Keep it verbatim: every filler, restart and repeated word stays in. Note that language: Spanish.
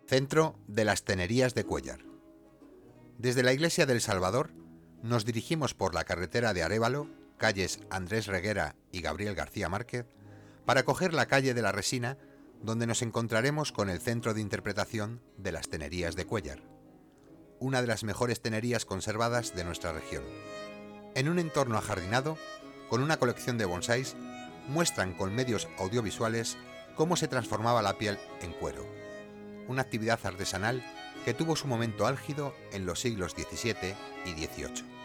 Centro de las Tenerías de Cuéllar. Desde la Iglesia del Salvador nos dirigimos por la carretera de Arévalo, calles Andrés Reguera y Gabriel García Márquez, para coger la calle de la Resina, donde nos encontraremos con el centro de interpretación de las Tenerías de Cuéllar, una de las mejores tenerías conservadas de nuestra región. En un entorno ajardinado, con una colección de bonsáis, muestran con medios audiovisuales cómo se transformaba la piel en cuero, una actividad artesanal que tuvo su momento álgido en los siglos diecisiete y dieciocho.